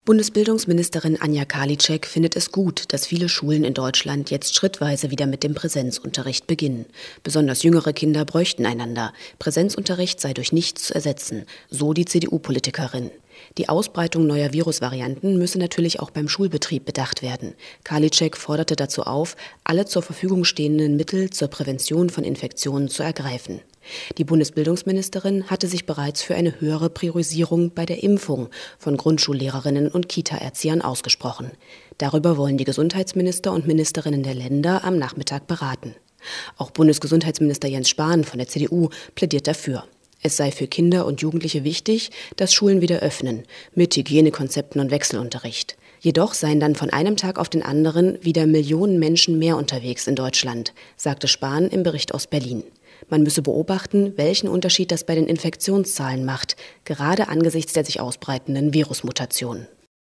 Bundesbildungsministerin Anja Karliczek findet es gut, dass viele Schulen in Deutschland jetzt schrittweise wieder mit dem Präsenzunterricht beginnen. Besonders jüngere Kinder bräuchten einander. Präsenzunterricht sei durch nichts zu ersetzen, so die CDU-Politikerin. Die Ausbreitung neuer Virusvarianten müsse natürlich auch beim Schulbetrieb bedacht werden. Karliczek forderte dazu auf, alle zur Verfügung stehenden Mittel zur Prävention von Infektionen zu ergreifen. Die Bundesbildungsministerin hatte sich bereits für eine höhere Priorisierung bei der Impfung von Grundschullehrerinnen und Kita-Erziehern ausgesprochen. Darüber wollen die Gesundheitsminister und Ministerinnen der Länder am Nachmittag beraten. Auch Bundesgesundheitsminister Jens Spahn von der CDU plädiert dafür. Es sei für Kinder und Jugendliche wichtig, dass Schulen wieder öffnen, mit Hygienekonzepten und Wechselunterricht. Jedoch seien dann von einem Tag auf den anderen wieder Millionen Menschen mehr unterwegs in Deutschland, sagte Spahn im Bericht aus Berlin. Man müsse beobachten, welchen Unterschied das bei den Infektionszahlen macht, gerade angesichts der sich ausbreitenden Virusmutationen.